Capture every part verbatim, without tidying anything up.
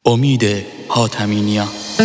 امید حاتمینیا.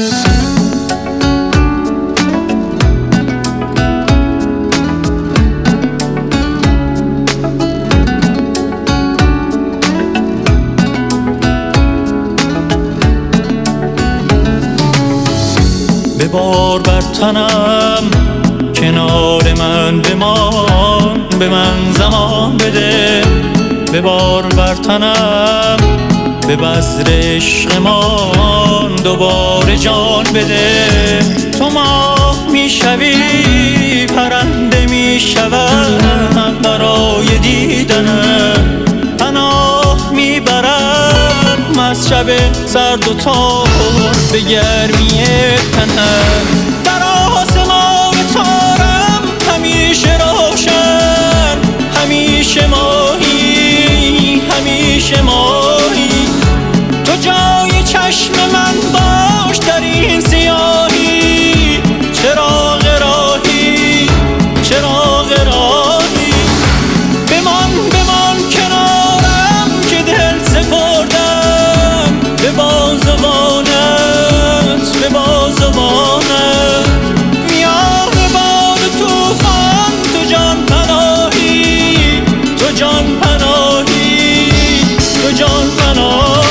ببار بر تنم کنار من بمان، به من زمان بده. ببار بر تنم به بذر عشقمان دوباره جان بده. تو ماه میشوی پرنده میشوم برای دیدنم، پناه میبرم از شب سرد و تار به گرمی تنم. در آسمان تارم همیشه روشن، همیشه ماهی، همیشه ماهی. تو جای چشم من باش در این سیاهی. چراغ راهی، چراغ راهی. بمان بمان کنارم که دل سپردم به بازوانت، به بازوانت. میان باد توفان تو جان پناهی، تو جان پناهی، تو جان پناهی.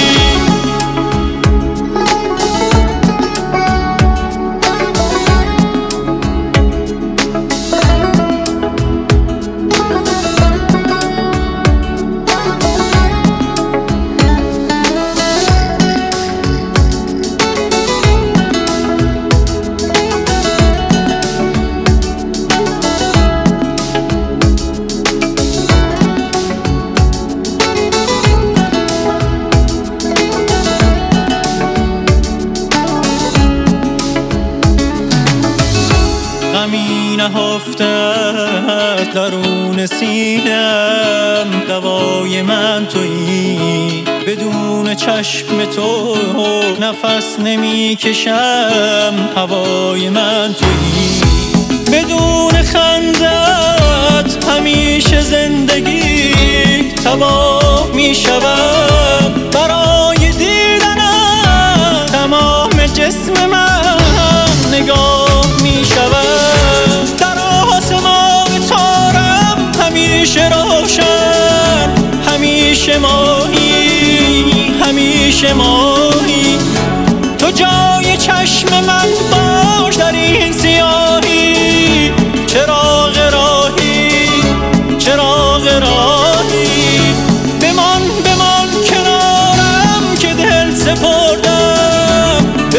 غمی نهفتت درون سینم، دوای من تویی. بدون چشم تو نفس نمی کشم، هوای من تویی. بدون خندت همیشه زندگی تباه می شود. برای دیدنت تمام جسم من نگاه می شود. در آسمان تارم همیشه روشن، همیشه ماهی، همیشه ماهی. تو جای چشم من باش در این سیاهی. چراغ راهی، چراغ راهی. بمان بمان کنارم که دل سپردم به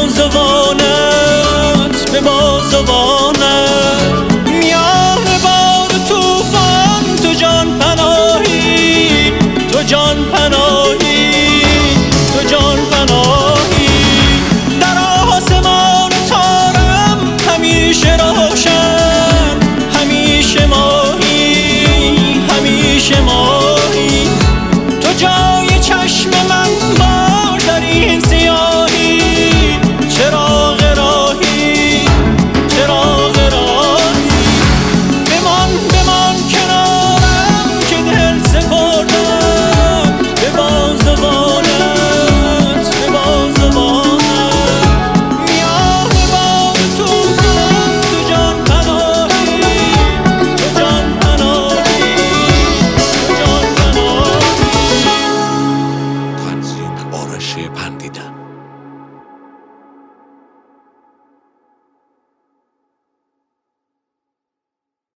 بازوانت، به بازوانت. میان باد توفان تو جان پناهی، تو جان پناهی، تو جان پناهی. در آسمان تارم همیشه روشن، همیشه ماهی، همیشه ماهی. تو جای چشم من باش در این سیاهی. چراغ راهی، چراغ راهی. بمان بمان کنارم که دل سپردم به بازوانت، به بازوانت. میان باد توفان تو جان پناهی، تو جان پناهی، تو جان پناهی. تنظیم آرش پندی.